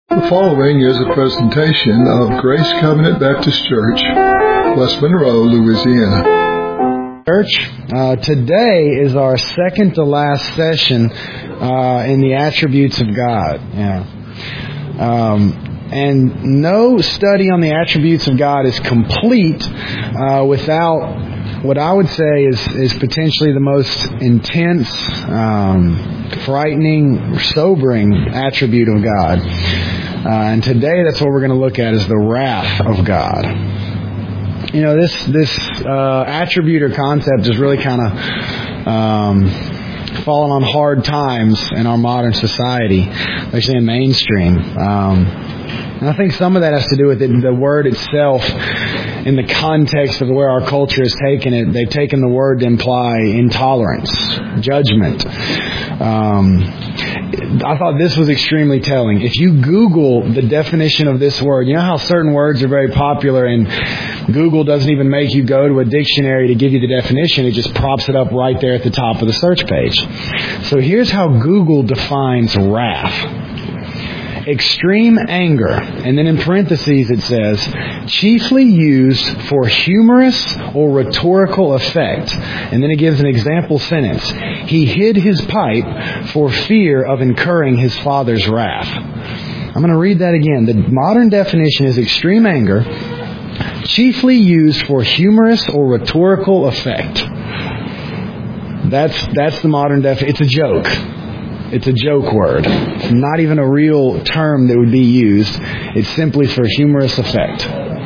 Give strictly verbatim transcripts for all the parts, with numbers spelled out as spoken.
The following is a presentation of Grace Covenant Baptist Church, West Monroe, Louisiana. Church, uh, today is our second to last session uh, in the attributes of God. Yeah. Um, and no study on the attributes of God is complete uh, without what I would say is, is potentially the most intense, um, frightening, sobering attribute of God. Uh, and today that's what we're going to look at is the wrath of God. You know, this this uh, attribute or concept is really kind of um, fallen on hard times in our modern society, especially in mainstream. Um, and I think some of that has to do with it, the word itself. In the context of where our culture has taken it, they've taken the word to imply intolerance, judgment. Um, I thought this was extremely telling. If you Google the definition of this word, you know how certain words are very popular and Google doesn't even make you go to a dictionary to give you the definition. It just props it up right there at the top of the search page. So here's how Google defines wrath. Extreme anger, and then in parentheses it says, chiefly used for humorous or rhetorical effect. And then it gives an example sentence. He hid his pipe for fear of incurring his father's wrath. I'm going to read that again. The modern definition is extreme anger, chiefly used for humorous or rhetorical effect. That's that's the modern definition. It's a joke. It's a joke word. It's not even a real term that would be used. It's simply for humorous effect.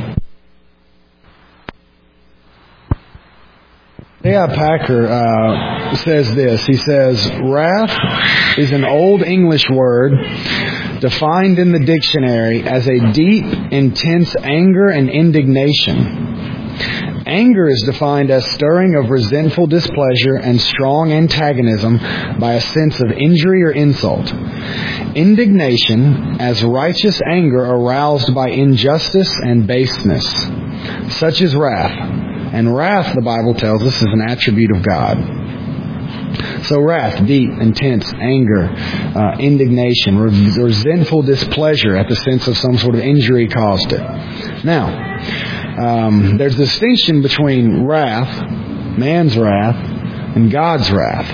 A I. Packer uh, says this. He says, wrath is an Old English word defined in the dictionary as a deep, intense anger and indignation. Anger is defined as stirring of resentful displeasure and strong antagonism by a sense of injury or insult. Indignation as righteous anger aroused by injustice and baseness. Such is wrath. And wrath, the Bible tells us, is an attribute of God. So wrath, deep, intense anger, uh, indignation, re- resentful displeasure at the sense of some sort of injury caused it. Now, Um, there's a distinction between wrath, man's wrath, and God's wrath.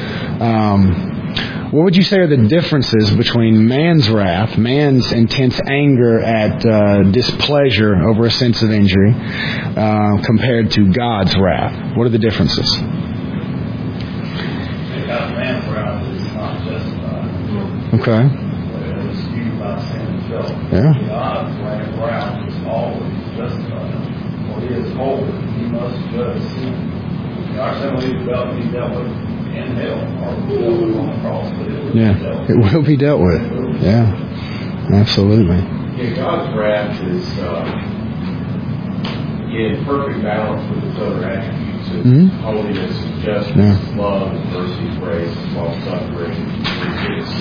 Um, what would you say are the differences between man's wrath, man's intense anger at uh, displeasure over a sense of injury, uh, compared to God's wrath? What are the differences? Man's wrath is not justified. Okay. It was skewed by sin itself. Yeah. God's wrath is always justified. For He is holy. He must judge sin. Our sin will be dealt, be dealt with in hell, or dealt with on the cross. But it will Yeah, be dealt with. it will be dealt with. Yeah, absolutely. Yeah, God's wrath is uh, in perfect balance with His other attributes. It's Mm-hmm. holiness, justice, Yeah. love, mercy, grace, long suffering. It's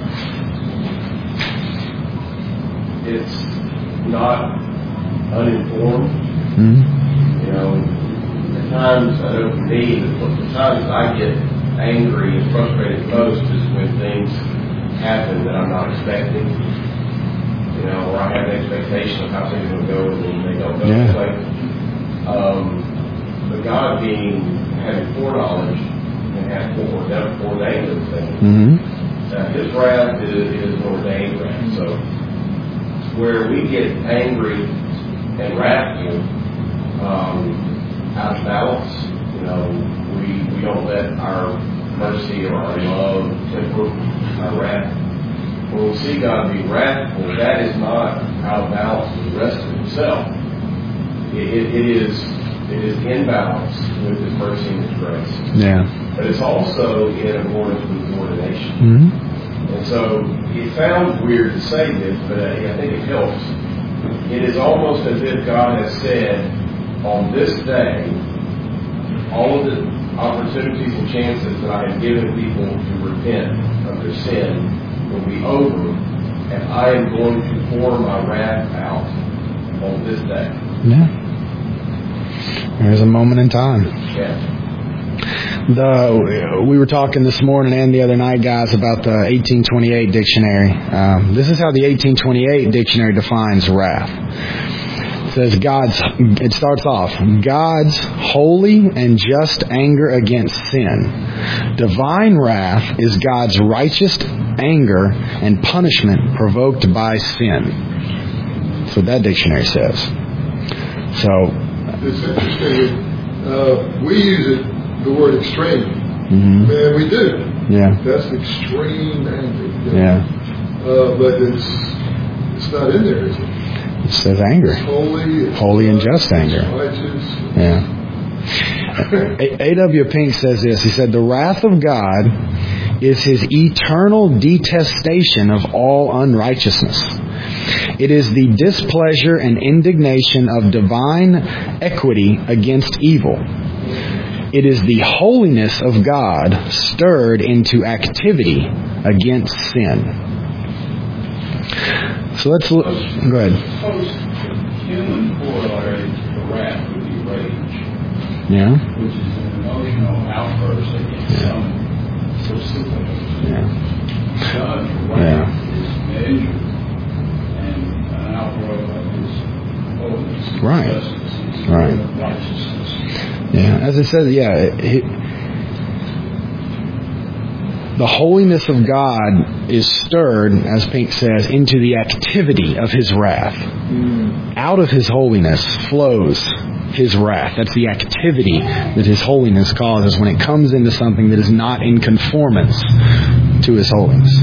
it's not uninformed. Mm-hmm. You know, at times, I know for me, the times I get angry and frustrated most is when things happen that I'm not expecting. You know, or I have an expectation of how things will go and then they don't go Yeah. that way. Um, but God being, having foreknowledge and has foreordained ordained those things, Mm-hmm. uh, His wrath is, is an ordained wrath. So, where we get angry and wrathful, um, out of balance, you know, we, we don't let our mercy or our love temper our wrath. When we see God be wrathful, that is not out of balance with the rest of Himself. It, it, it is it is in balance with His mercy and His grace. Yeah. But it's also in accordance with His ordination. Mm-hmm. And so it sounds weird to say this, but I, I think it helps. It is almost as if God has said, on this day, all of the opportunities and chances that I have given people to repent of their sin will be over, and I am going to pour my wrath out on this day. Yeah. There's a moment in time. Yeah. The we were talking this morning and the other night, guys, about the eighteen twenty-eight dictionary. Um, this is how the eighteen twenty-eight dictionary defines wrath. It says God's. It starts off God's holy and just anger against sin. Divine wrath is God's righteous anger and punishment provoked by sin. That's what that dictionary says. So it's interesting. Uh, we use it. The word extreme. Mm-hmm. Man, we do. Yeah. That's extreme anger. You know? Yeah. Uh, but it's it's not in there, is it? It says anger. It's holy. It's holy and just anger. Righteous. Yeah. A W Pink says this. He said, the wrath of God is His eternal detestation of all unrighteousness. It is the displeasure and indignation of divine equity against evil. It is the holiness of God stirred into activity against sin. So let's look. Go ahead. Human corollary to wrath would be rage. Yeah. Which is an emotional outburst against Yeah. someone specifically. Yeah. God's wrath Yeah. is measured and an outgrowth of His holiness. Right. Justice, Right. righteousness. Yeah, as I said, yeah, it, it, the holiness of God is stirred, as Pink says, into the activity of His wrath. Mm. Out of His holiness flows His wrath. That's the activity that His holiness causes when it comes into something that is not in conformance to His holiness.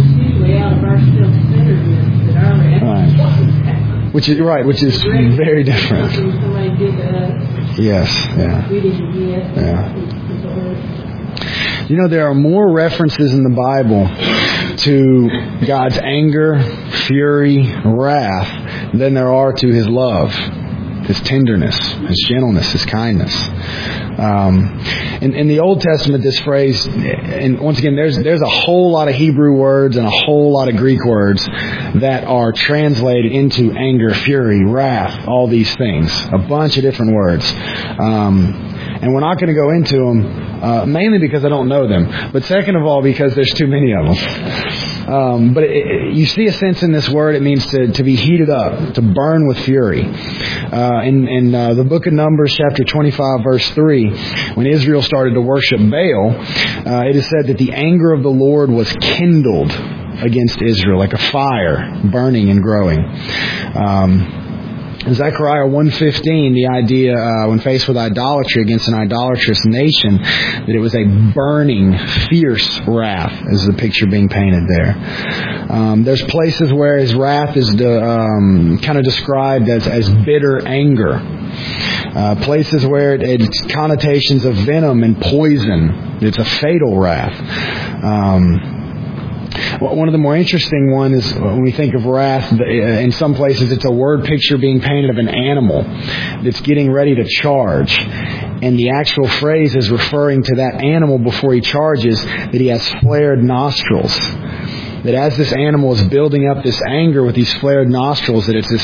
Right. Which is right, which is very different. Yes, yeah. Yeah. You know, there are more references in the Bible to God's anger, fury, wrath than there are to His love, His tenderness, His gentleness, His kindness. Um, in, in the Old Testament, this phrase, and once again, there's there's a whole lot of Hebrew words and a whole lot of Greek words that are translated into anger, fury, wrath, all these things. A bunch of different words. Um, and we're not going to go into them, uh, mainly because I don't know them, but second of all, because there's too many of them. Um, but it, it, you see a sense in this word, it means to, to be heated up, to burn with fury. Uh, in in uh, the book of Numbers, chapter twenty-five, verse three, when Israel started to worship Baal, uh, it is said that the anger of the Lord was kindled against Israel, like a fire burning and growing. Um, Zechariah one fifteen, the idea uh, when faced with idolatry against an idolatrous nation, that it was a burning, fierce wrath, is the picture being painted there. Um, there's places where His wrath is de, um, kind of described as, as bitter anger. Uh, places where it, it's connotations of venom and poison. It's a fatal wrath. Um, One of the more interesting ones is when we think of wrath, in some places it's a word picture being painted of an animal that's getting ready to charge. And the actual phrase is referring to that animal before he charges, that he has flared nostrils. That as this animal is building up this anger with these flared nostrils, that it's this...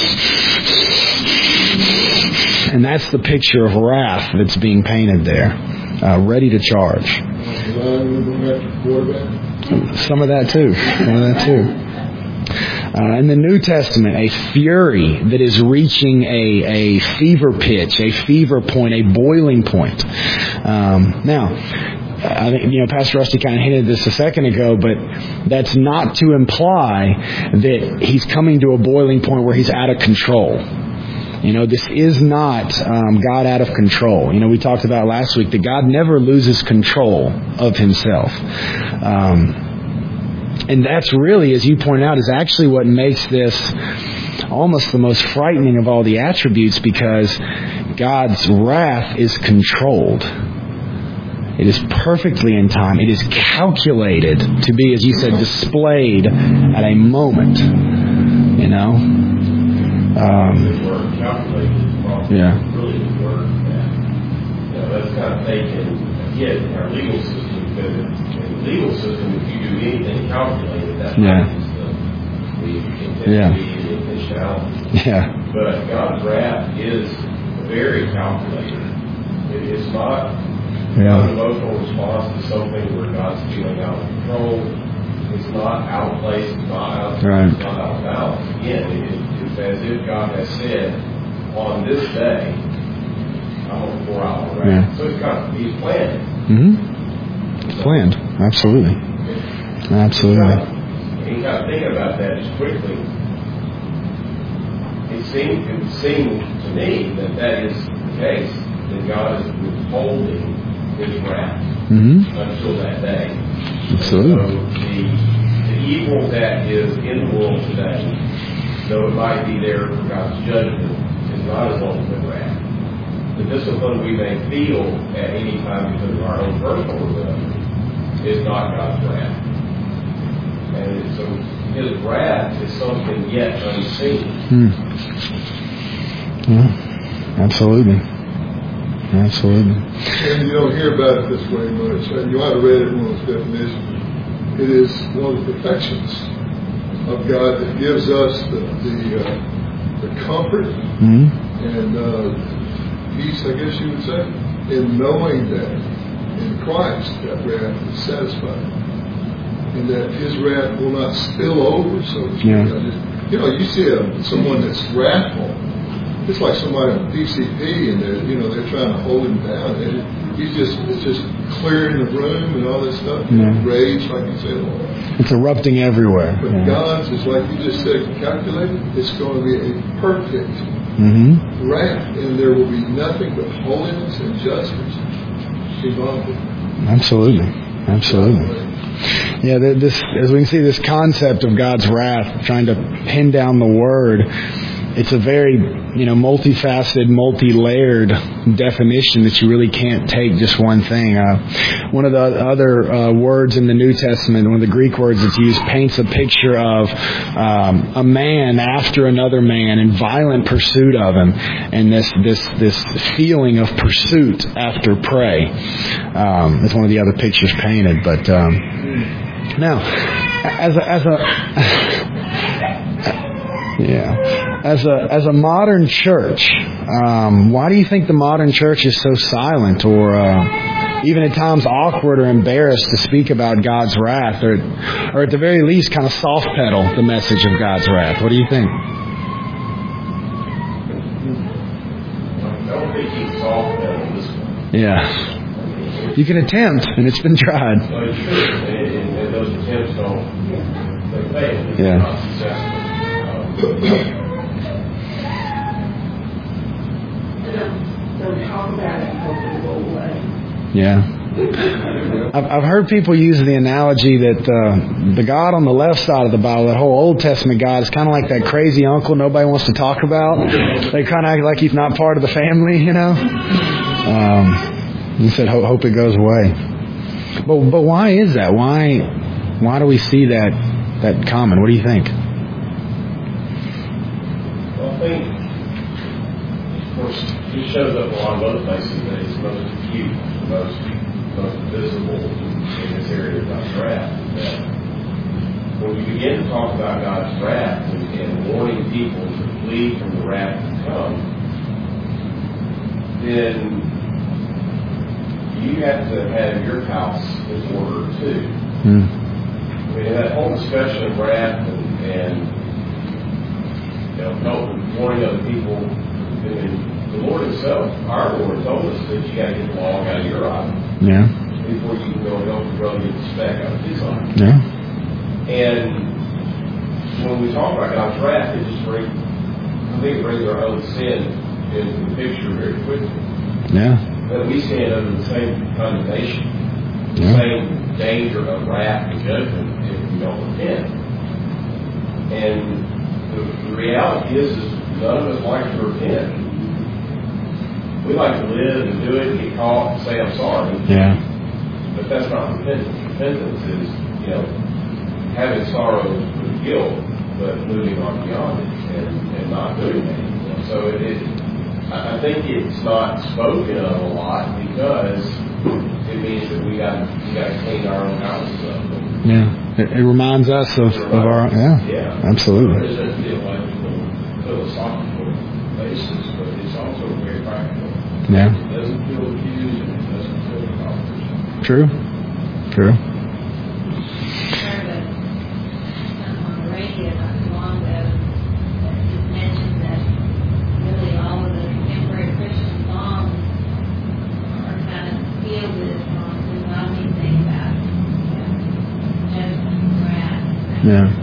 And that's the picture of wrath that's being painted there, uh, ready to charge. Some of that too. Some of that too. Uh, in the New Testament, a fury that is reaching a, a fever pitch, a fever point, a boiling point. Um, now, I think, you know, Pastor Rusty kind of hinted this a second ago, but that's not to imply that he's coming to a boiling point where he's out of control. You know, this is not um, God out of control. You know, we talked about last week that God never loses control of Himself. Um, and that's really, as you pointed out, is actually what makes this almost the most frightening of all the attributes, because God's wrath is controlled. It is perfectly in time. It is calculated to be, as you said, displayed at a moment. You know? Um, Yeah. Really the word that, you know, that's kind of taken, yet in our legal system, because in the legal system, if you do anything calculated, that yeah. is the, the intensity yeah. and the intentionality. Yeah. But God's wrath is very calculated. It is not Not an emotional response to something where God's feeling out of control. It's not out of place. It's not out, right. it's not out of balance. Again, it, it's as if God has said, on this day, I'm going to pour out my wrath. Yeah. So it's got, He's planned. Mm-hmm. It's planned. Absolutely. Absolutely. And you got to think about that just quickly. It seems, it would seem to me that that is the case, that God is withholding His wrath mm-hmm. until that day. Absolutely. And so the, the evil that is in the world today, though it might be there for God's judgment, is not His ultimate wrath. The discipline we may feel at any time because of our own personal rebellion is not God's wrath. And so His wrath is something yet unseen. Hmm. Yeah, absolutely. Absolutely. And you don't hear about it this way much. And you might have read it in one of those definitions. It is one of the perfections of God that gives us the the, uh, the comfort mm-hmm. and uh, peace, I guess you would say, in knowing that in Christ that wrath is satisfied. And that His wrath will not spill over, so to speak. Yeah. You know, you see a, someone that's wrathful. It's like somebody on P C P, and they're, you know, they're trying to hold him down. And he's just, it's just clearing the room and all this stuff. Yeah. Rage, like you said. It's erupting everywhere. But yeah. God's is like you just said, calculated. It's going to be a perfect mm-hmm. wrath, and there will be nothing but holiness and justice involved. Absolutely, absolutely. Yeah, this, as we can see, this concept of God's wrath, trying to pin down the word, it's a very, you know, multifaceted, multi-layered definition that you really can't take just one thing. Uh, one of the other uh, words in the New Testament, one of the Greek words that's used, paints a picture of um, a man after another man in violent pursuit of him, and this this this feeling of pursuit after prey. Um, that's one of the other pictures painted. But um, now, as a, as a Yeah, as a as a modern church, um, why do you think the modern church is so silent, or uh, even at times awkward or embarrassed to speak about God's wrath, or or at the very least, kind of soft pedal the message of God's wrath? What do you think? I don't think He's soft pedal this one. Yeah, you can attempt, and it's been tried. Well, it's true, and, and those attempts don't they fail. It's Yeah. not successful. Don't talk about it and hope it'll go away. Yeah. I've, I've heard people use the analogy that uh, the God on the left side of the Bible, that whole Old Testament God, is kind of like that crazy uncle nobody wants to talk about. They kind of act like he's not part of the family, you know. Um, he said, hope, hope it goes away. But but why is that? Why why do we see that that common? What do you think? Well, I think, of course, He shows up a lot of other places, but He's most acute, most most visible in this area of God's wrath. That when you begin to talk about God's wrath and, and warning people to flee from the wrath to come, then you have to have your house in order too. Hmm. I mean, that whole discussion of wrath and, and you know, helping, warning other people, I mean, the Lord Himself, our Lord, told us that you got to get the log out of your eye Yeah. before you can go and help your brother get the speck out of his eye. Yeah. And when we talk about God's wrath, it just brings, I think it brings our own sin into the picture very quickly. Yeah. That we stand under the same condemnation, the Yeah. same danger of wrath and judgment if we don't repent. And the, the reality is, is none of us like to repent. We like to live and do it and get caught and say, I'm sorry. Yeah. But that's not repentance. Repentance is, you know, having sorrow with guilt, but moving on beyond it and, and not doing that anymore. So it, it, I think it's not spoken of a lot because it means that we got we got to clean our own houses up. Yeah. It, it reminds us of, of our yeah. Yeah. Absolutely. There's a theological, philosophical basis, but it's also very practical. Yeah. It doesn't feel accused and it doesn't feel True. True. Yeah.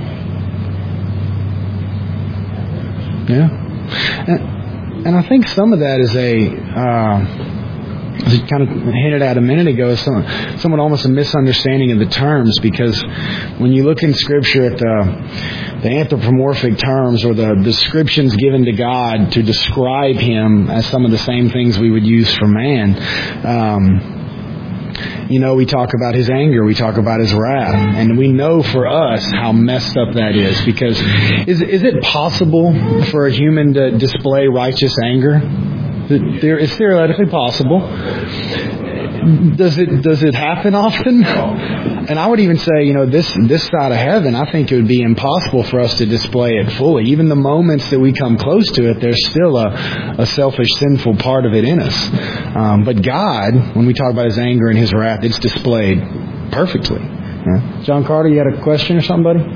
Yeah. And, and I think some of that is a, uh, as you kind of hinted at a minute ago, is some, somewhat almost a misunderstanding of the terms, because when you look in Scripture at the, the anthropomorphic terms or the descriptions given to God to describe Him as some of the same things we would use for man, um, you know, we talk about His anger, we talk about His wrath, and we know for us how messed up that is, because is is it possible for a human to display righteous anger? It's theoretically possible. Does it does it happen often? And I would even say, you know, this this side of heaven, I think it would be impossible for us to display it fully. Even the moments that we come close to it, there's still a, a selfish, sinful part of it in us. Um, but God, when we talk about His anger and His wrath, it's displayed perfectly. Yeah. John Carter, you had a question or something, buddy?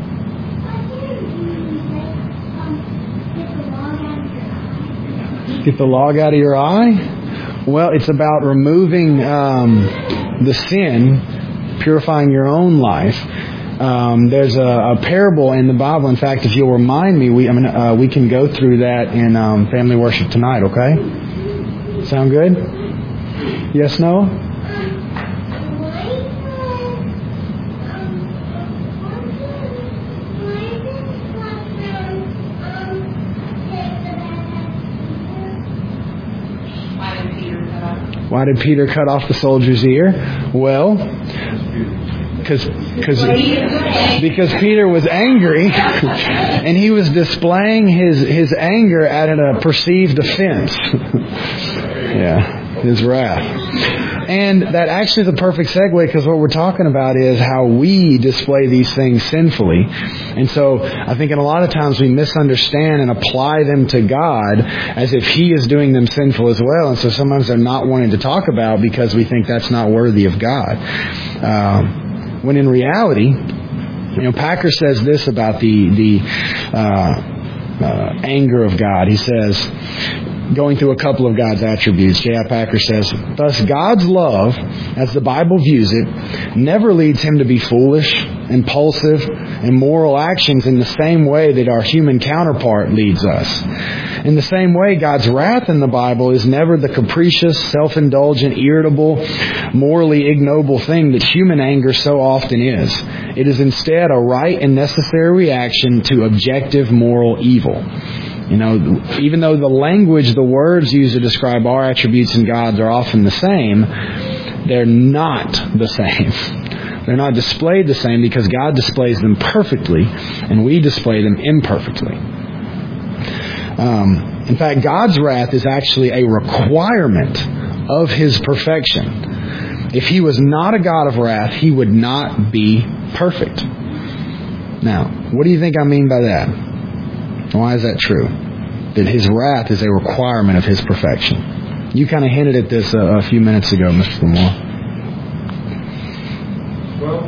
Get the log out of your eye? Well, it's about removing um, the sin, purifying your own life. Um, there's a, a parable in the Bible. In fact, if you'll remind me, we I mean, uh, we can go through that in um, family worship tonight, okay? Sound good? Yes, Noah? Why did Peter cut off the soldier's ear? Well, because because Peter was angry, and he was displaying his, his anger at a perceived offense. Yeah, his wrath. And that actually is a perfect segue, because what we're talking about is how we display these things sinfully. And so I think in a lot of times we misunderstand and apply them to God as if He is doing them sinful as well. And so sometimes they're not wanting to talk about because we think that's not worthy of God. Um, when in reality, you know, Packer says this about the, the uh, uh, anger of God. He says, going through a couple of God's attributes, J I Packer says, thus God's love, as the Bible views it, never leads Him to be foolish, impulsive, and moral actions in the same way that our human counterpart leads us. In the same way, God's wrath in the Bible is never the capricious, self-indulgent, irritable, morally ignoble thing that human anger so often is. It is instead a right and necessary reaction to objective moral evil. You know, even though the language, the words used to describe our attributes and God's are often the same, they're not the same. They're not displayed the same because God displays them perfectly and we display them imperfectly. Um, in fact, God's wrath is actually a requirement of His perfection. If He was not a God of wrath, He would not be perfect. Now, what do you think I mean by that? Why is that true? That His wrath is a requirement of His perfection. You kind of hinted at this a, a few minutes ago, Mister Lamore. Well,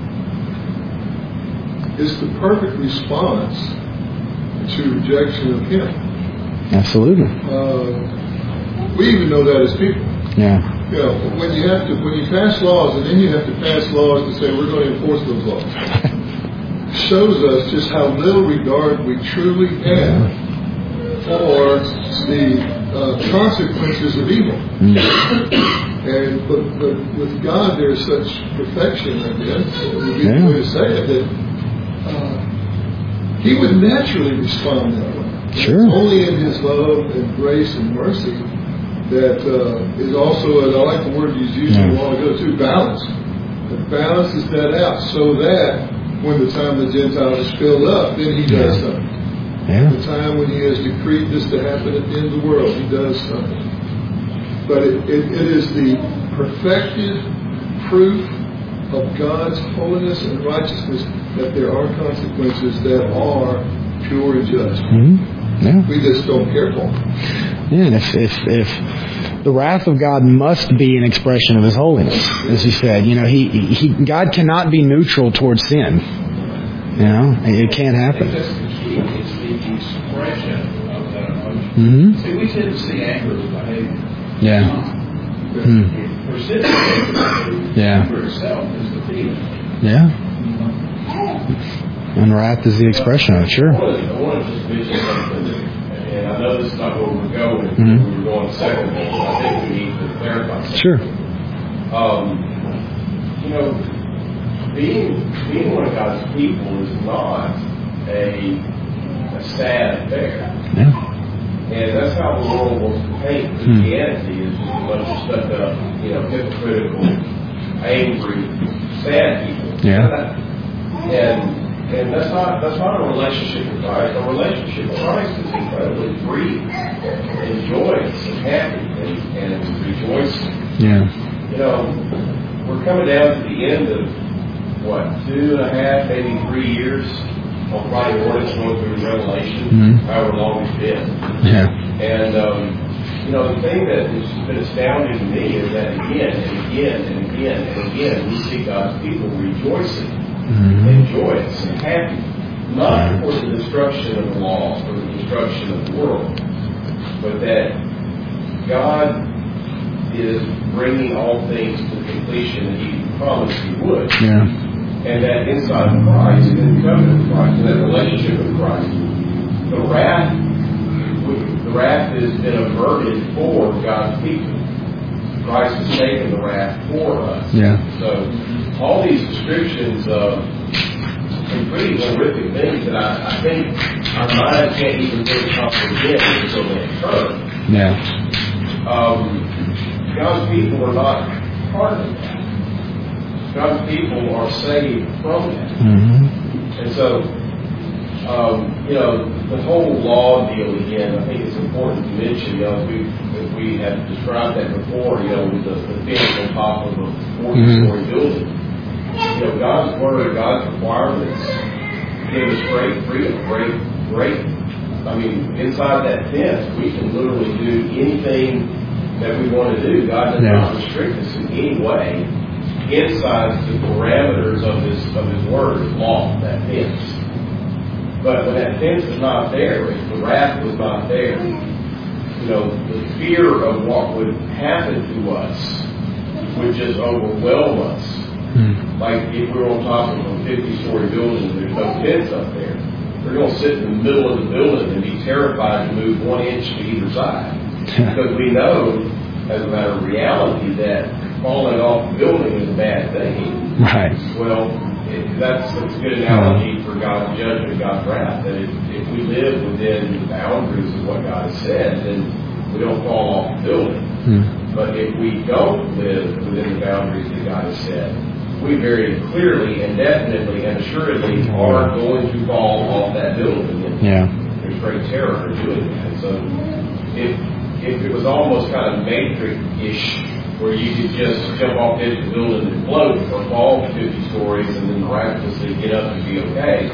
it's the perfect response to rejection of Him. Absolutely. Uh, we even know that as people. Yeah. You know, when you have to, when you pass laws, and then you have to pass laws to say we're going to enforce those laws. Shows us just how little regard we truly have for the uh, consequences of evil. Mm. And but, but with God, there's such perfection, I guess, it would be the way to say it, that uh, He would naturally respond that way. Sure. It's only in His love and grace and mercy that uh, is also, and I like the word you used yeah. a while ago too, balance. It balances that out so that when the time the Gentiles is filled up, then He does yeah. something. Yeah. The time when He has decreed this to happen at the end of the world, He does something. But it, it, it is the perfected proof of God's holiness and righteousness that there are consequences that are pure and just. Mm-hmm. Yeah. We just don't care for them. Yeah, and if, if, if the wrath of God must be an expression of His holiness, as you said, you know, he, he, God cannot be neutral towards sin. You know, it can't happen. I think that's the key. It's the expression of that emotion. Mm-hmm. See, we tend to see anger as behavior. Yeah. Hmm. Persistent Yeah. anger itself is the feeling. Yeah. And wrath is the expression of it, sure. I want to, I want to just mention something, and I know this is not where we're going. Mm-hmm. We were going second, but I think we need to clarify something. Sure. Um, you know, being being one of God's people is not a a sad affair. Yeah. And that's how the world wants to paint Christianity, is just a bunch of stuck up, you know, hypocritical, angry, sad people. Yeah. And and that's not that's not a relationship with Christ. A relationship with Christ is incredibly free and joyous and happy and, and rejoicing. Yeah. You know, we're coming down to the end of what, two and a half, maybe three years on Friday mornings going through Revelation, Mm-hmm. however long it's been. Yeah. And, um, you know, the thing that has been astounding to me is that again and again and again and again, we see God's people rejoicing Mm-hmm. and joyous and happy, not for the destruction of the law, for the destruction of the world, but that God is bringing all things to completion that He promised He would. Yeah. And that inside of Christ, in the covenant of Christ, in that relationship with Christ, the wrath, the wrath has been averted for God's people. Christ has taken the wrath for us. Yeah. So all these descriptions of some pretty horrific things that I, I think our minds can't even really comprehend until they occur. Yeah. Um, God's people are not part of that. God's people are saved from that. Mm-hmm. And so, um, you know, the whole law deal again, I think it's important to mention, you know, we, as we have described that before, you know, with the, the fence on top of a forty-story mm-hmm. building. You know, God's word, God's requirements give us great freedom, great, great. I mean, inside that fence, we can literally do anything that we want to do. God does yeah. not restrict us in any way inside the parameters of His of His word, His law, that fence. But when that fence is not there, if the wrath was not there, you know, the fear of what would happen to us would just overwhelm us. Hmm. Like if we were on top of a fifty-story building and there's no fence up there, we're going to sit in the middle of the building and be terrified to move one inch to either side. Because we know, as a matter of reality, that falling off the building is a bad thing. Right. Well, it, that's, that's a good analogy for God's judgment, God's wrath. That if, if we live within the boundaries of what God has said, then we don't fall off the building. Hmm. But if we don't live within the boundaries that God has said, we very clearly and definitely and assuredly are going to fall off that building. And yeah. there's great terror in doing that. So if if it was almost kind of Matrix-ish, where you could just jump off the edge of the building and float or fall fifty stories and then miraculously get up and be okay,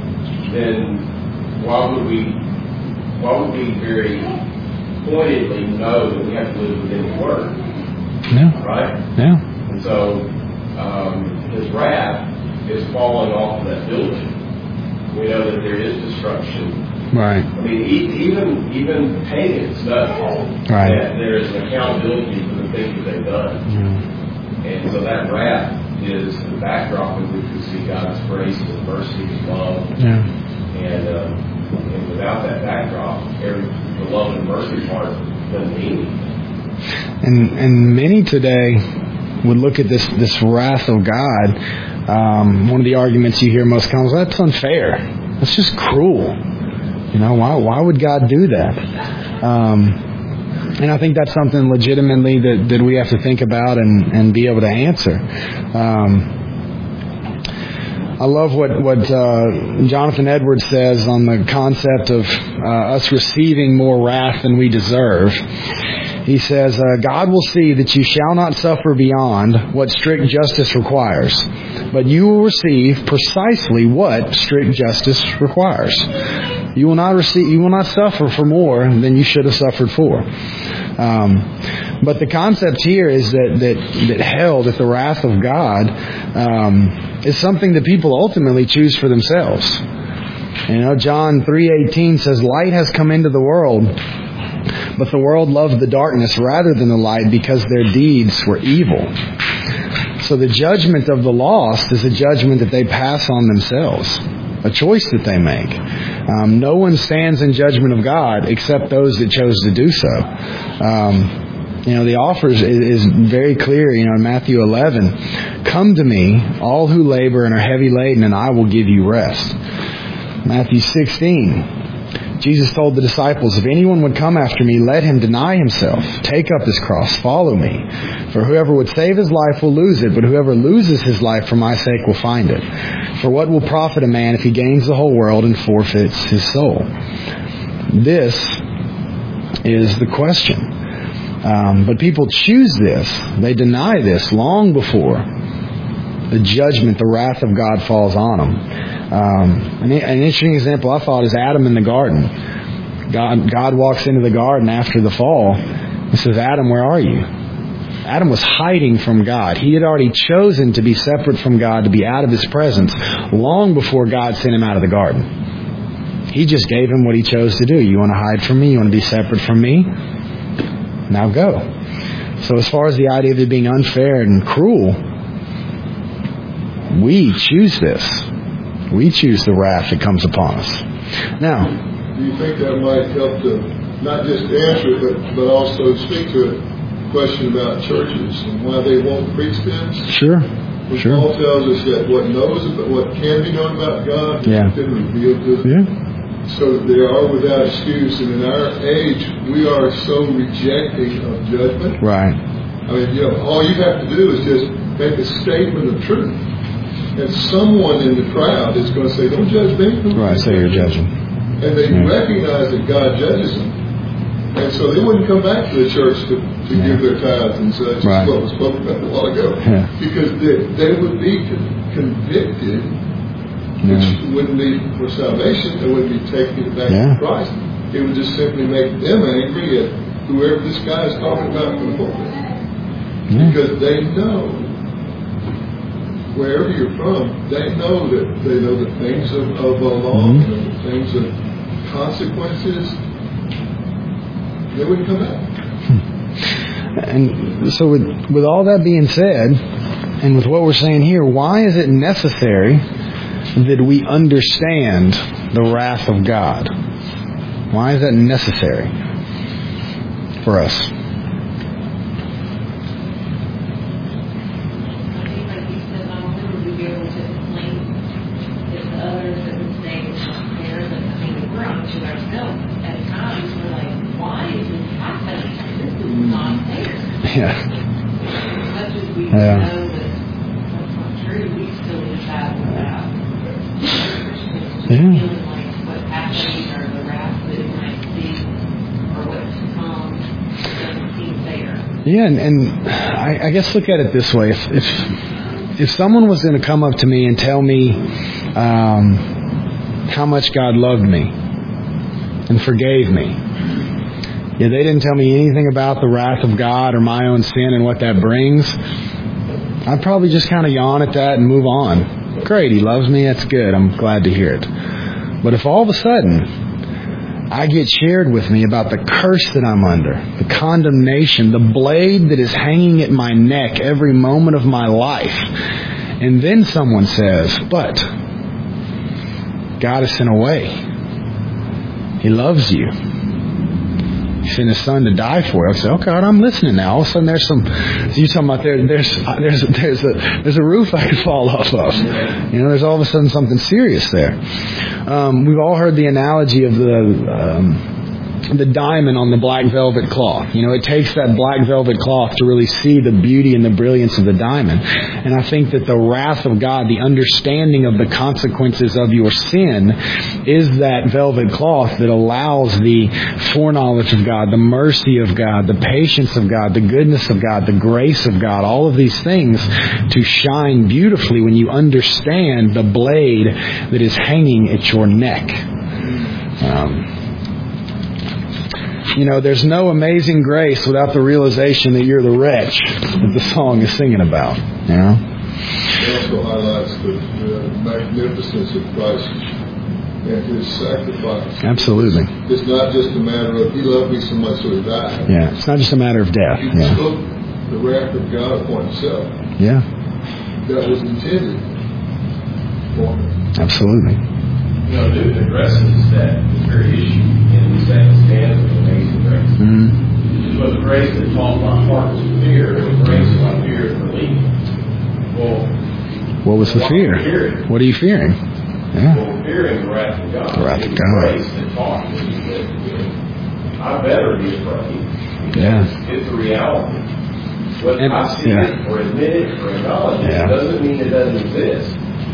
then why would we why would we very pointedly know that we have to live within the Word? Yeah. Right? Yeah. And so um, His wrath is falling off of that building. We know that there is destruction. Right. I mean, even even pagans know right. that there is an accountability for the things that they've done. Yeah. And so that wrath is the backdrop in which we see God's grace and mercy and love. Yeah. And, um, and without that backdrop, every, the love and mercy part doesn't mean anything. And and many today would look at this this wrath of God. Um, one of the arguments you hear most comes, that's unfair. That's just cruel. You know, why why would God do that? Um, and I think that's something legitimately that, that we have to think about and, and be able to answer. Um, I love what, what uh, Jonathan Edwards says on the concept of uh, us receiving more wrath than we deserve. He says, uh, God will see that you shall not suffer beyond what strict justice requires, but you will receive precisely what strict justice requires. You will not receive, you will not suffer for more than you should have suffered for. Um, but the concept here is that, that, that hell, that the wrath of God, um, is something that people ultimately choose for themselves. You know, John three eighteen says, light has come into the world, but the world loved the darkness rather than the light because their deeds were evil. So the judgment of the lost is a judgment that they pass on themselves, a choice that they make. Um, no one stands in judgment of God except those that chose to do so. Um, you know, the offer is, is very clear, you know, in Matthew eleven. Come to me, all who labor and are heavy laden, and I will give you rest. Matthew sixteen. Jesus told the disciples, if anyone would come after me, let him deny himself, take up his cross, follow me. For whoever would save his life will lose it, but whoever loses his life for my sake will find it. For what will profit a man if he gains the whole world and forfeits his soul? This is the question. Um, but people choose this. They deny this long before the judgment, the wrath of God falls on them. Um, an, an interesting example I thought is Adam in the garden. God, God walks into the garden after the fall and says, Adam, where are you? Adam was hiding from God. He had already chosen to be separate from God, to be out of His presence, long before God sent him out of the garden. He just gave him what he chose to do. You want to hide from me? You want to be separate from me? Now go. So as far as the idea of it being unfair and cruel, we choose this. We choose the wrath that comes upon us. Now, do you think that might help to not just answer it, but, but also speak to a question about churches and why they won't preach them? Sure. When Sure. Paul tells us that what knows about what can be known about God Yeah. has been revealed to them. Yeah. So that they are without excuse. And in our age, we are so rejecting of judgment. Right. I mean, you know, all you have to do is just make a statement of truth. And someone in the crowd is going to say, don't judge me. Don't Right, say you're judging. And they Yeah. recognize that God judges them. And so they wouldn't come back to the church to, to Yeah. give their tithes and such, Right. what was spoken about a while ago. Yeah. Because they, they would be con- convicted, which Yeah. wouldn't be for salvation. They wouldn't be taking it back Yeah. to Christ. It would just simply make them angry at whoever this guy is talking about from the pulpit. Yeah. Because they know, wherever you're from, they know that they know the things of, of the law, Mhm. you know, the things of consequences. They wouldn't come back. And so with, with all that being said, and with what we're saying here, why is it necessary that we understand the wrath of God? Why is that necessary for us? Yeah. As much as we Yeah. know that that's not true, we still need that without Christians Yeah. feeling like what's happening or the wrath that it might see or what's to come doesn't seem fair. Yeah, and, and I, I guess look at it this way. If if, if someone was going to come up to me and tell me um, how much God loved me and forgave me, yeah, they didn't tell me anything about the wrath of God or my own sin and what that brings, I'd probably just kind of yawn at that and move on. Great, He loves me, that's good, I'm glad to hear it. But if all of a sudden I get shared with me about the curse that I'm under, the condemnation, the blade that is hanging at my neck every moment of my life, and then someone says, but God has sent a way. He loves you. He sent His Son to die for it. I say, okay, God, I'm listening now. All of a sudden, there's some. You talking about there? There's there's there's a there's a roof I could fall off of. You know, there's all of a sudden something serious there. Um, we've all heard the analogy of the um, the diamond on the black velvet cloth. You know, it takes that black velvet cloth to really see the beauty and the brilliance of the diamond. And I think that the wrath of God, the understanding of the consequences of your sin, is that velvet cloth that allows the foreknowledge of God, the mercy of God, the patience of God, the goodness of God, the grace of God, all of these things to shine beautifully when you understand the blade that is hanging at your neck. Um, you know, there's no amazing grace without the realization that you're the wretch that the song is singing about. You know. It also highlights the, the magnificence of Christ and His sacrifice. Absolutely. It's, it's not just a matter of He loved me so much so He died. Yeah, it's not just a matter of death. He Yeah. took the wrath of God upon Himself. Yeah. That was intended for me. Absolutely. You know, Newton addresses that very issue in the second stanza of Amazing Grace. Mm-hmm. It was the grace that taught my heart to fear, it was grace that my fear is relieved. Well, What was the what fear? I'm fearing? What are you fearing? Yeah. Well, fearing the wrath of God. The wrath of It was God. grace that taught me that, that I better be afraid. Because Yeah. it's a reality. Whether And- I see yeah. it or admit it or acknowledge it, Yeah. doesn't mean it doesn't exist.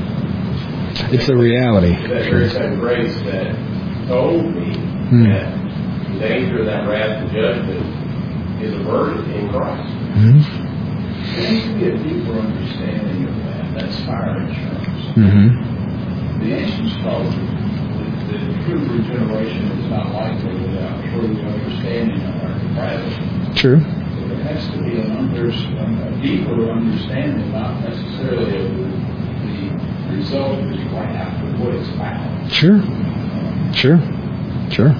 It's a reality. That very same grace that told me Hmm. that the danger of that wrath and judgment is averted in Christ. Mm-hmm. There needs to be a deeper understanding of that. That's fire insurance. Mm-hmm. The ancients told us that, that true regeneration is not likely without true understanding of our depravity. True. So there has to be an under, a deeper understanding, not necessarily of the, the result of his wrath, but what it's about. Sure. Sure. Sure.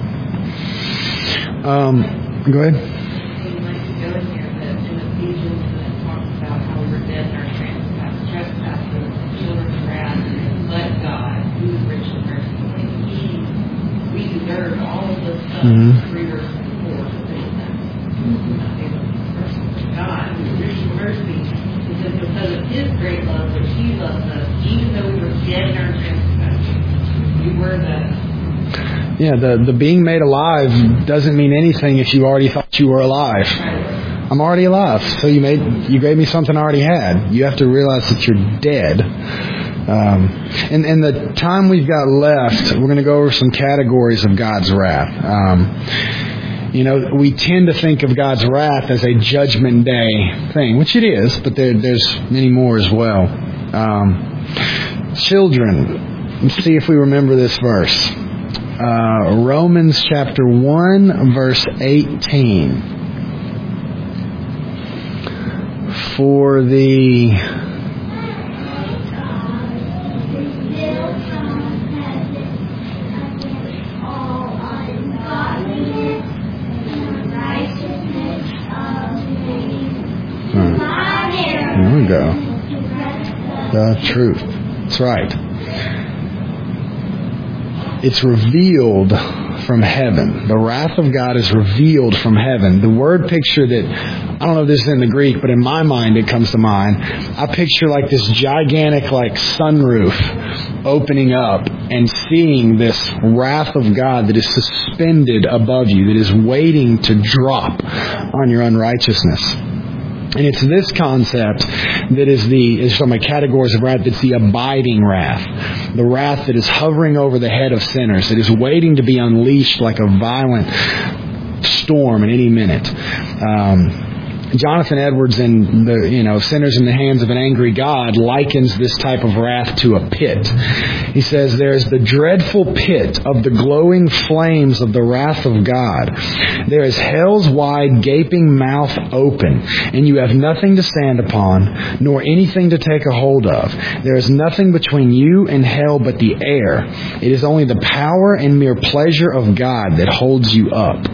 Um, go ahead. I'd like to go in here, but in Ephesians, it talks about how we were dead in our trespasses, trespasses, children of wrath, but God, who is rich in mercy, like He, we deserve all of the stuff, Mhm. three verses before, to say that. Not able to mercy, but God, who is rich in mercy, he says, because of His great love, which He loved us, even though we were dead in our trespasses, we were the Yeah, the, the being made alive doesn't mean anything if you already thought you were alive. I'm already alive, so you made you gave me something I already had. You have to realize that you're dead. Um, and, and the time we've got left, we're going to go over some categories of God's wrath. Um, you know, we tend to think of God's wrath as a judgment day thing, which it is, but there, there's many more as well. Um, children, let's see if we remember this verse. Uh, Romans chapter one, verse eighteen. For the Hmm. There we go. The truth. That's right. It's revealed from heaven. The wrath of God is revealed from heaven. The word picture that, I don't know if this is in the Greek, but in my mind it comes to mind. I picture like this gigantic like sunroof opening up and seeing this wrath of God that is suspended above you, that is waiting to drop on your unrighteousness. And it's this concept that is the is from a categories of wrath that's the abiding wrath. The wrath that is hovering over the head of sinners, that is waiting to be unleashed like a violent storm at any minute. Um, Jonathan Edwards in the, you know, Sinners in the Hands of an Angry God likens this type of wrath to a pit. He says, there is the dreadful pit of the glowing flames of the wrath of God. There is hell's wide gaping mouth open, and you have nothing to stand upon, nor anything to take a hold of. There is nothing between you and hell but the air. It is only the power and mere pleasure of God that holds you up.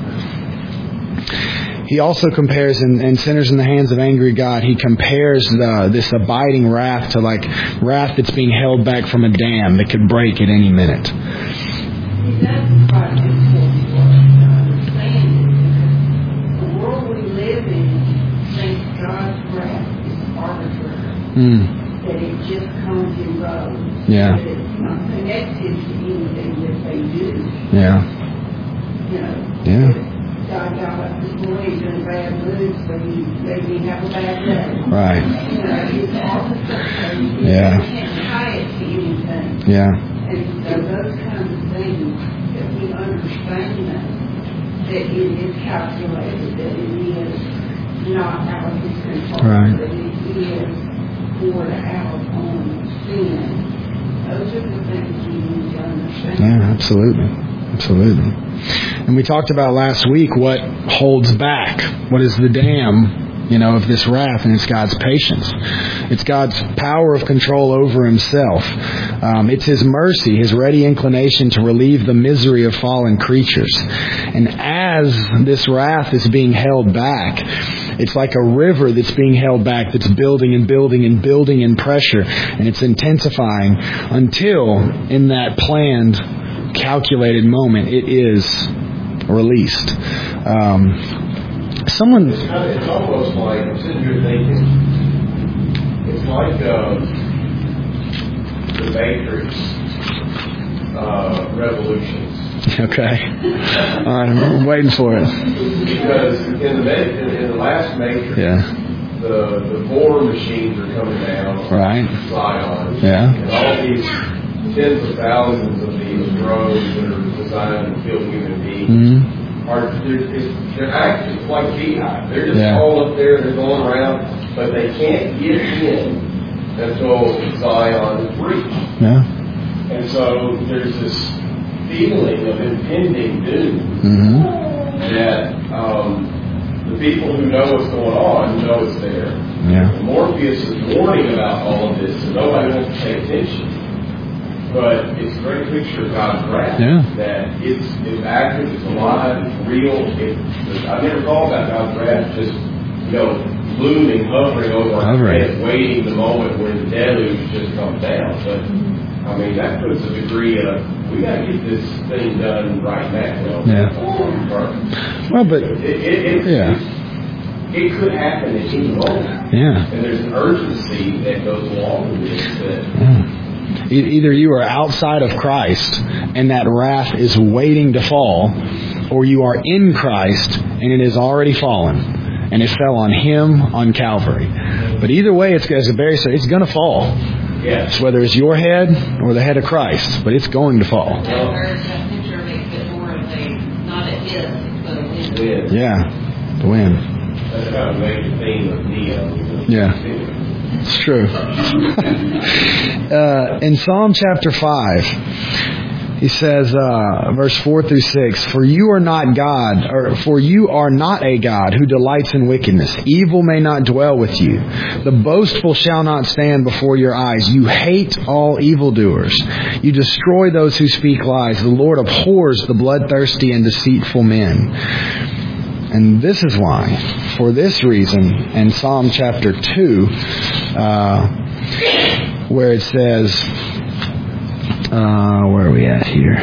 He also compares in, in Sinners in the Hands of Angry God, he compares the, this abiding wrath to like wrath that's being held back from a dam that could break at any minute. See, that's the part that's important for us to understand, because the world we live in thinks God's wrath is arbitrary, Mm. that it just comes and goes, Yeah. that it's not connected to anything that they do. Yeah. You know, Yeah. God got up this morning, he's in a bad mood, so he made me have a bad day. Right. You know, it's arbitrary. You Yeah. can't tie it to anything. Yeah. And so those kinds of things, that we understand that, that it is calculated, that it is not out of his control, Right. that it is poured out on sin. Those are the things we need to understand. Yeah, absolutely. Absolutely. And we talked about last week what holds back, what is the dam, you know, of this wrath, and it's God's patience. It's God's power of control over himself. Um, it's his mercy, his ready inclination to relieve the misery of fallen creatures. And as this wrath is being held back, it's like a river that's being held back, that's building and building and building in pressure, and it's intensifying until in that planned, calculated moment it is released. Um, someone... It's, kind of, it's almost like, I'm sitting here thinking, it's like um, the Matrix uh, revolutions. Okay. All right, I'm waiting for it. Because in the, in, in the last Matrix, yeah. the, the Bohr machines are coming down. Right. Zion. Yeah. And all these tens of thousands of these drones that are designed to kill human beings mm-hmm. are they're, they're acting like beehives. They're just yeah. all up there, they're going around, but they can't get in until Zion is reached. Yeah. And so there's this feeling of impending doom mm-hmm. that um, the people who know what's going on know it's there. Yeah. And Morpheus is warning about all of this, and nobody wants to pay attention. But it's a great picture of God's wrath. Yeah. That it's, it's active, it's alive, it's real. It, I never thought about God's wrath just, you know, looming, hovering over our head, waiting the moment when the deluge just comes down. But, I mean, that puts a degree of, we got to get this thing done right now. Yeah. Well, but, it, it, it, yeah. It, it could happen at any moment. Yeah. And there's an urgency that goes along with this that... Yeah. Either you are outside of Christ and that wrath is waiting to fall, or you are in Christ and it has already fallen and it fell on Him on Calvary. But either way, it's as Barry said, it's going to fall. Yes. It's whether it's your head or the head of Christ, but it's going to fall. That picture makes it more of a not a if, but a when. Yeah, the when. That's kind of a major theme of Neo. Yeah. It's true. uh, in Psalm chapter five, he says, uh, verse four through six, "For you are not God, or for you are not a God who delights in wickedness. Evil may not dwell with you. The boastful shall not stand before your eyes. You hate all evildoers. You destroy those who speak lies. The Lord abhors the bloodthirsty and deceitful men." And this is why, for this reason, in Psalm chapter two, uh, where it says, uh, where are we at here?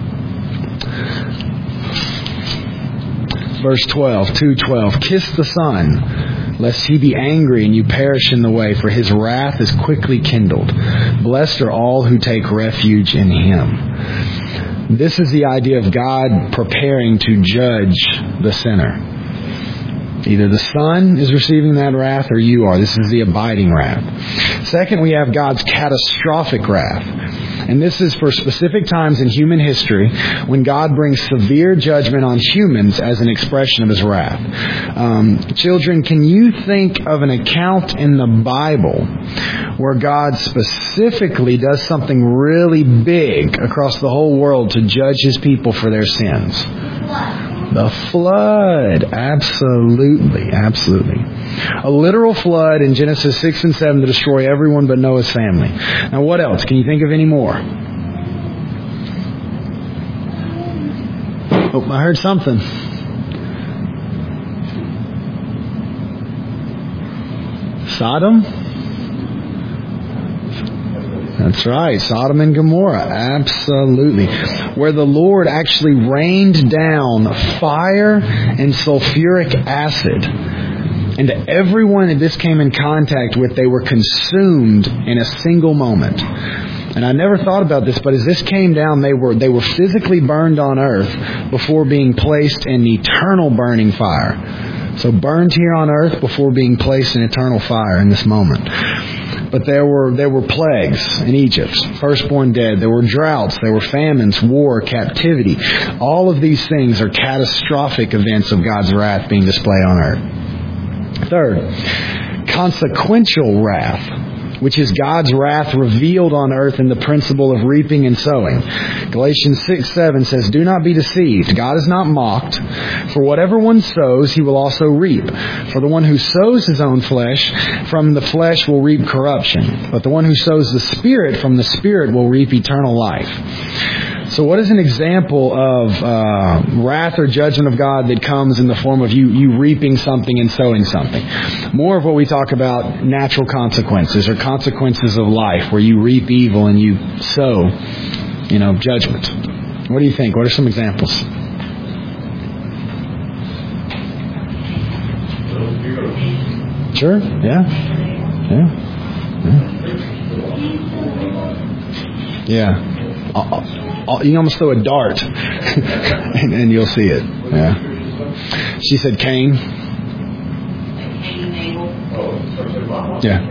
Verse twelve, two twelve, "Kiss the Son, lest he be angry and you perish in the way, for his wrath is quickly kindled. Blessed are all who take refuge in him." This is the idea of God preparing to judge the sinner. Either the Son is receiving that wrath or you are. This is the abiding wrath. Second, we have God's catastrophic wrath. And this is for specific times in human history when God brings severe judgment on humans as an expression of His wrath. Um, children, can you think of an account in the Bible where God specifically does something really big across the whole world to judge His people for their sins? The flood. Absolutely. Absolutely. A literal flood in Genesis six and seven to destroy everyone but Noah's family. Now what else? Can you think of any more? Oh, I heard something. Sodom? That's right, Sodom and Gomorrah, absolutely. Where the Lord actually rained down fire and sulfuric acid. And everyone that this came in contact with, they were consumed in a single moment. And I never thought about this, but as this came down, they were they were physically burned on earth before being placed in eternal burning fire. So burned here on earth before being placed in eternal fire in this moment. But there were there were plagues in Egypt, firstborn dead. There were droughts, there were famines, war, captivity. All of these things are catastrophic events of God's wrath being displayed on earth. Third, consequential wrath. which is God's wrath revealed on earth in the principle of reaping and sowing. Galatians six seven says, "Do not be deceived. God is not mocked. For whatever one sows, he will also reap. For the one who sows his own flesh, from the flesh will reap corruption. But the one who sows the Spirit, from the Spirit will reap eternal life." So what is an example of uh, wrath or judgment of God that comes in the form of you, you reaping something and sowing something? More of what we talk about, natural consequences or consequences of life, where you reap evil and you sow, you know, judgment. What do you think? What are some examples? Sure. Yeah. Yeah. Yeah. Yeah. Uh, You can almost throw a dart and, and you'll see it. Yeah. She said Cain. Yeah.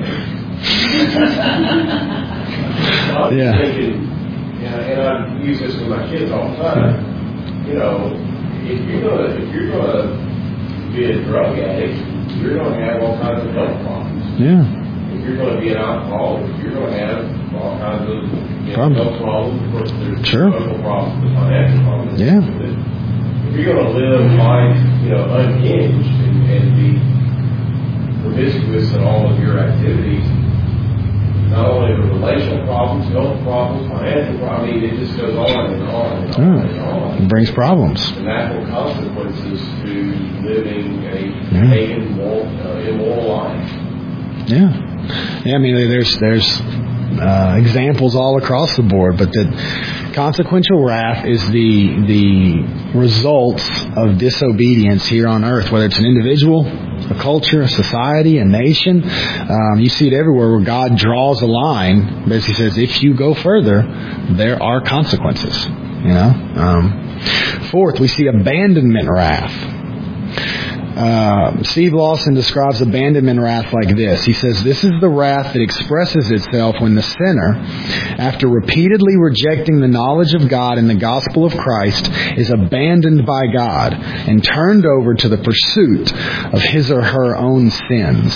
Yeah. Thinking, and I use this with my kids all the time. You know, if you're gonna if you're gonna be a drug addict, you're gonna have all kinds of health problems. Yeah. If you're gonna be an alcoholic, you're gonna have all kinds of you know, health problems. Of course, there's sure. social problems, the financial problems. Yeah. But if you're gonna live life, you know, unhinged and, and be promiscuous in all of your activities, not only the relational problems, health problems, financial problems, I mean, it just goes on and on and on Mm. and on. It brings problems. The natural consequences to living a Yeah. pagan, immoral, uh, immoral life. Yeah. Yeah, I mean, there's there's uh, examples all across the board, but the consequential wrath is the the results of disobedience here on earth, whether it's an individual, a culture, a society, a nation. Um, you see it everywhere where God draws a line. Basically says, if you go further, there are consequences. You know. Um, fourth, we see abandonment wrath. Uh, Steve Lawson describes abandonment wrath like this. He says, "This is the wrath that expresses itself when the sinner, after repeatedly rejecting the knowledge of God and the gospel of Christ, is abandoned by God and turned over to the pursuit of his or her own sins."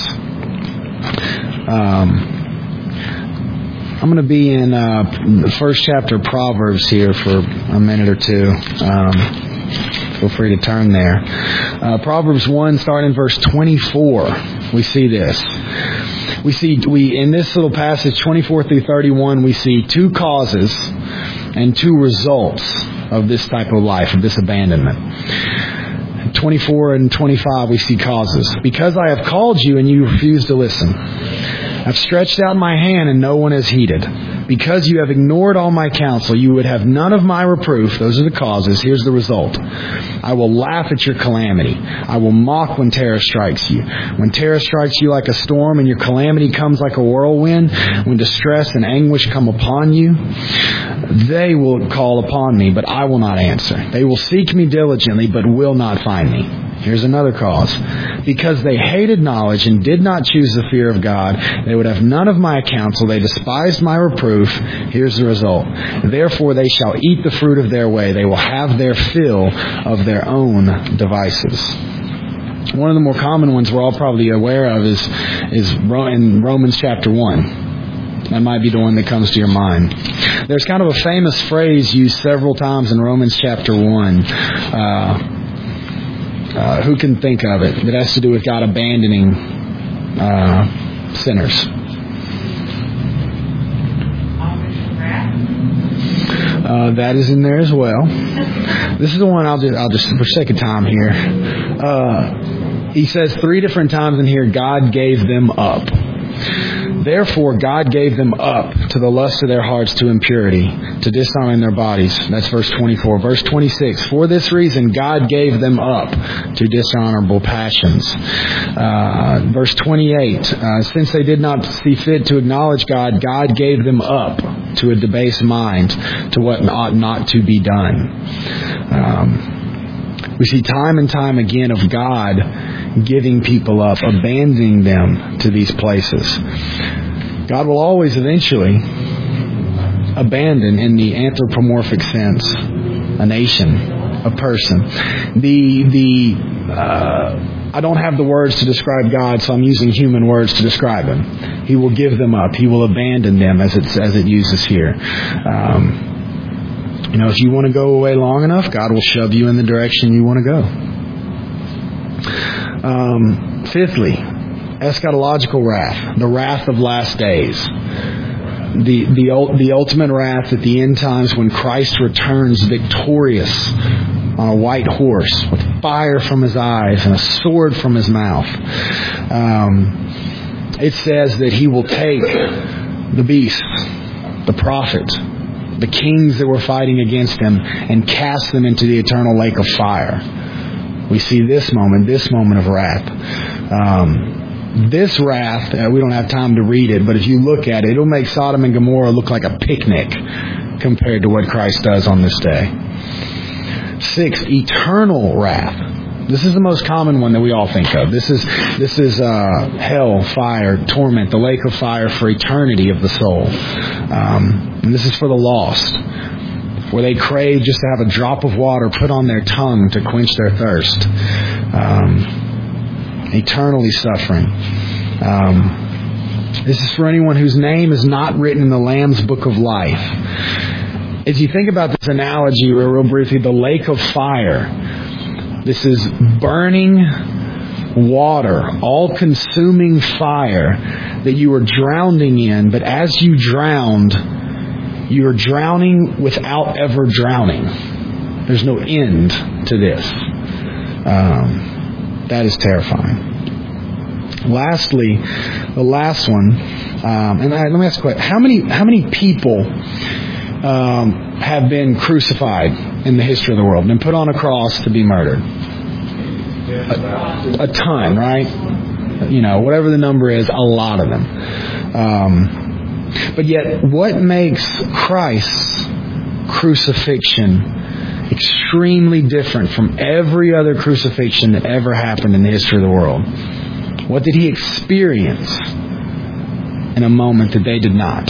Um, I'm going to be in uh, the first chapter of Proverbs here for a minute or two. Um, Feel free to turn there. Uh, Proverbs one, starting in verse twenty-four, we see this. We see, we in this little passage, twenty-four through thirty-one, we see two causes and two results of this type of life, of this abandonment. twenty-four and twenty-five, we see causes. "Because I have called you and you refuse to listen. I've stretched out my hand and no one has heeded. Because you have ignored all my counsel, you would have none of my reproof." Those are the causes. Here's the result. "I will laugh at your calamity. I will mock when terror strikes you. When terror strikes you like a storm and your calamity comes like a whirlwind, when distress and anguish come upon you, they will call upon me, but I will not answer. They will seek me diligently, but will not find me." Here's another cause. "Because they hated knowledge and did not choose the fear of God, they would have none of my counsel. They despised my reproof." Here's the result. "Therefore they shall eat the fruit of their way. They will have their fill of their own devices." One of the more common ones we're all probably aware of is, is in Romans chapter one. That might be the one that comes to your mind. There's kind of a famous phrase used several times in Romans chapter one. Uh, Uh, who can think of it? That has to do with God abandoning uh, sinners. Uh, that is in there as well. This is the one I'll just, I'll just for sake of time here. Uh, he says three different times in here, God gave them up. "Therefore God gave them up to the lust of their hearts, to impurity, to dishonoring their bodies." That's verse twenty-four. Verse twenty-six, "For this reason God gave them up to dishonorable passions." Uh, verse twenty-eight, uh, "Since they did not see fit to acknowledge God, God gave them up to a debased mind, to what ought not to be done." Um, we see time and time again of God giving people up, abandoning them to these places. God will always eventually abandon, in the anthropomorphic sense, a nation, a person. The the uh, I don't have the words to describe God, so I'm using human words to describe Him. He will give them up. He will abandon them, as it, as it uses here. Um, you know, if you want to go away long enough, God will shove you in the direction you want to go. Um, fifthly, eschatological wrath, the wrath of last days. The, the, the ultimate wrath at the end times when Christ returns victorious on a white horse with fire from His eyes and a sword from His mouth. Um, it says that He will take the beast, the prophet, the kings that were fighting against Him, and cast them into the eternal lake of fire. We see this moment, this moment of wrath. Um, This wrath, uh, we don't have time to read it, but if you look at it, it'll make Sodom and Gomorrah look like a picnic compared to what Christ does on this day. Sixth, eternal wrath. This is the most common one that we all think of. This is this is uh, hell, fire, torment, the lake of fire for eternity of the soul. Um, and this is for the lost, where they crave just to have a drop of water put on their tongue to quench their thirst. Um, eternally suffering. Um, this is for anyone whose name is not written in the Lamb's book of life. As you think about this analogy real briefly, the lake of fire, this is burning water, all-consuming fire that you are drowning in, but as you drowned, you are drowning without ever drowning. There's no end to this. Um, That is terrifying. Lastly, the last one, um, and I, let me ask a question: How many how many people um, have been crucified in the history of the world, been put on a cross to be murdered? A, a ton, right? You know, whatever the number is, a lot of them. Um, but yet, what makes Christ's crucifixion extremely different from every other crucifixion that ever happened in the history of the world? What did He experience in a moment that they did not?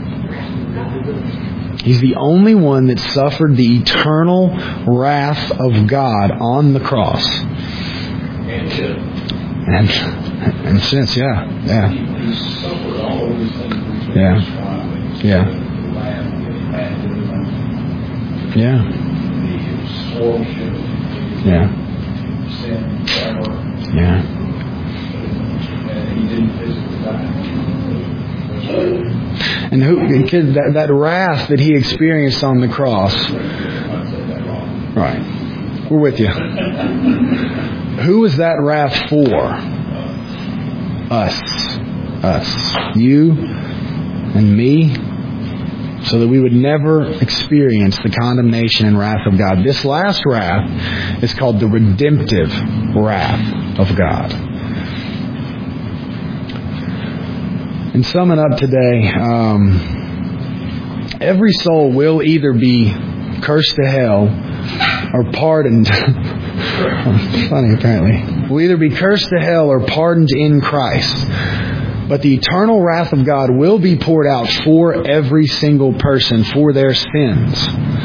He's the only one that suffered the eternal wrath of God on the cross. And sin. And, and since, yeah, yeah. He, he suffered all of these things. Yeah. Yeah. Yeah. Yeah. Sin, forever. Yeah. And He didn't physically die. And who that, that wrath that He experienced on the cross. Right. We're with you. Who was that wrath for? Us. Us. You and me. So that we would never experience the condemnation and wrath of God. This last wrath is called the redemptive wrath of God. And summing up today, um, every soul will either be cursed to hell or pardoned. Funny, apparently. Will either be cursed to hell or pardoned in Christ. But the eternal wrath of God will be poured out for every single person for their sins.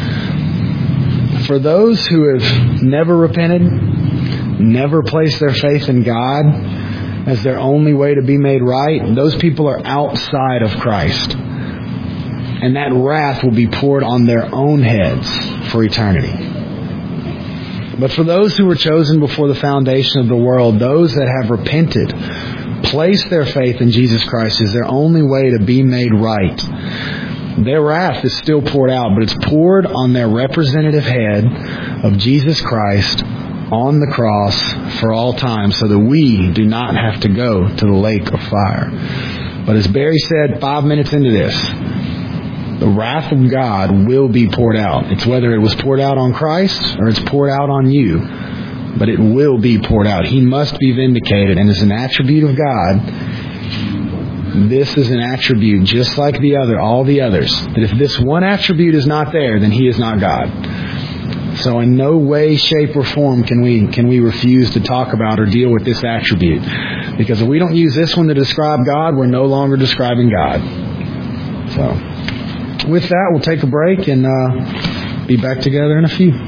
For those who have never repented, never placed their faith in God as their only way to be made right, those people are outside of Christ. And that wrath will be poured on their own heads for eternity. But for those who were chosen before the foundation of the world, those that have repented, place their faith in Jesus Christ as their only way to be made right, their wrath is still poured out, but it's poured on their representative head of Jesus Christ on the cross for all time, so that we do not have to go to the lake of fire. But as Barry said five minutes into this, the wrath of God will be poured out. It's whether it was poured out on Christ or it's poured out on you, but it will be poured out. He must be vindicated, and as an attribute of God, this is an attribute just like the other, all the others. That if this one attribute is not there, then He is not God. So in no way, shape, or form can we can we refuse to talk about or deal with this attribute. Because if we don't use this one to describe God, we're no longer describing God. So with that, we'll take a break and uh, be back together in a few.